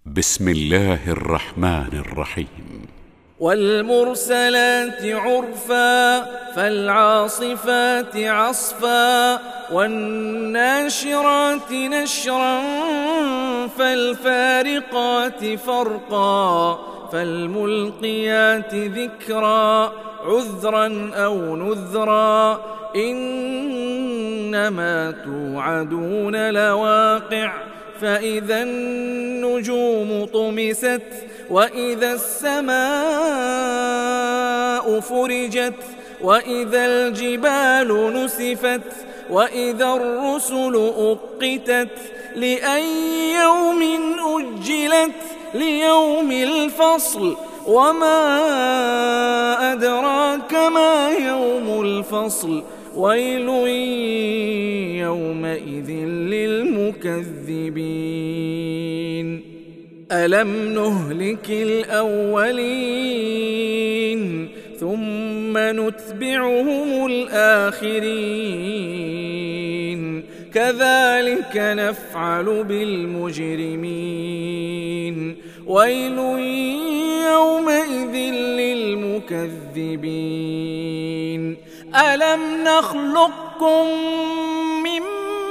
بسم الله الرحمن الرحيم. والمرسلات عرفا فالعاصفات عصفا والناشرات نشرا فالفارقات فرقا فالملقيات ذكرا عذرا أو نذرا إنما توعدون لواقع فإذا النجوم طمست وإذا السماء فرجت وإذا الجبال نسفت وإذا الرسل أقتت لأي يوم أجلت ليوم الفصل وما أدراك ما يوم الفصل ويل يومئذ للمكذبين ألم نهلك الأولين ثم نتبعهم الآخرين كذلك نفعل بالمجرمين ويل يومئذ للمكذبين ألم نخلقكم من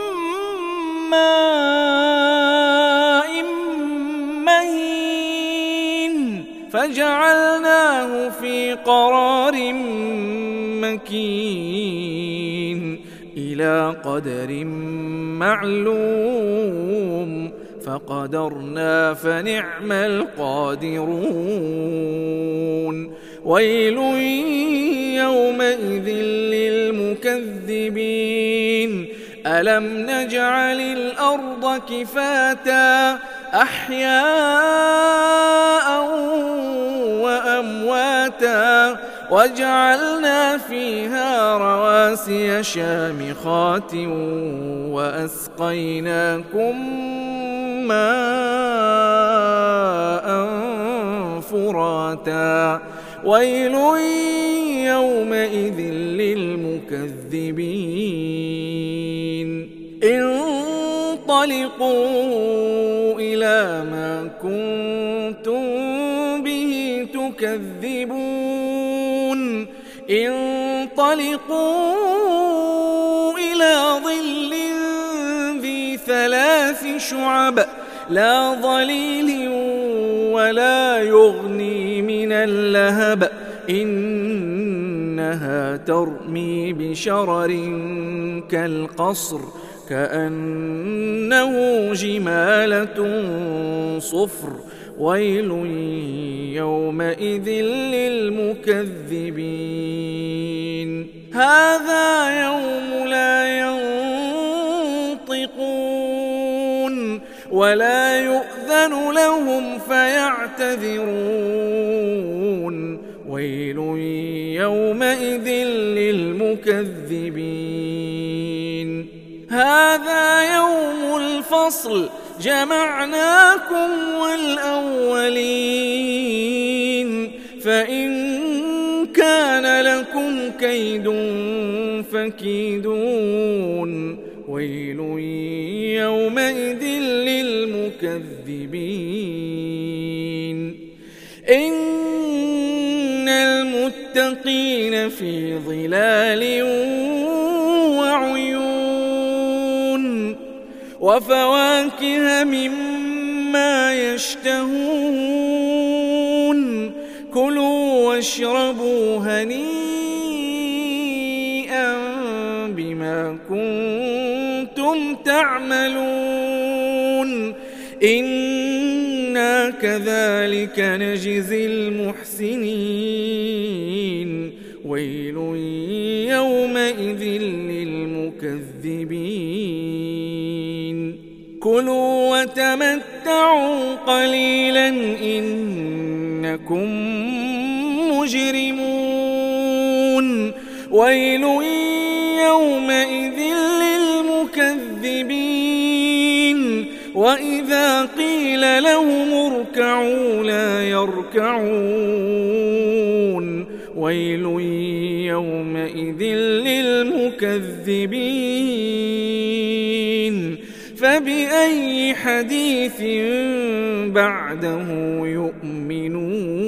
ماء مهين فجعلناه في قرار مكين إلى قدر معلوم فقدرنا فنعم القادرون ويل يومئذ للمكذبين ألم نجعل الأرض كفاتا أحياء وأمواتا وجعلنا فيها رواسي شامخات وأسقيناكم ماء فراتا ويل يومئذ للمكذبين انطلقوا إلى ما كنتم به تكذبون انطلقوا إلى ظل ذي 3 شعب لا ظليل ولا يغني من اللهب إنها ترمي بشرر كالقصر كأنه جمالة صفر ويل يومئذ للمكذبين هذا يوم لا ينطقون ولا يؤذن لهم فيعتذرون ويل يومئذ للمكذبين هذا يوم الفصل جمعناكم والأولين فإن كان لكم كيد فكيدون ويل يومئذ للمكذبين إن المتقين في ظلال وعيون وفواكه مما يشتهون كلوا واشربوا هنيئا بما كنتم تعملون إنا كذلك نجزي المحسنين ويل يومئذ للمكذبين كلوا وتمتعوا قليلا إنكم مجرمون ويل يومئذ للمكذبين وإذا قيل لهم اركعوا لا يركعون ويل يومئذ للمكذبين فبأي حديث بعده يؤمنون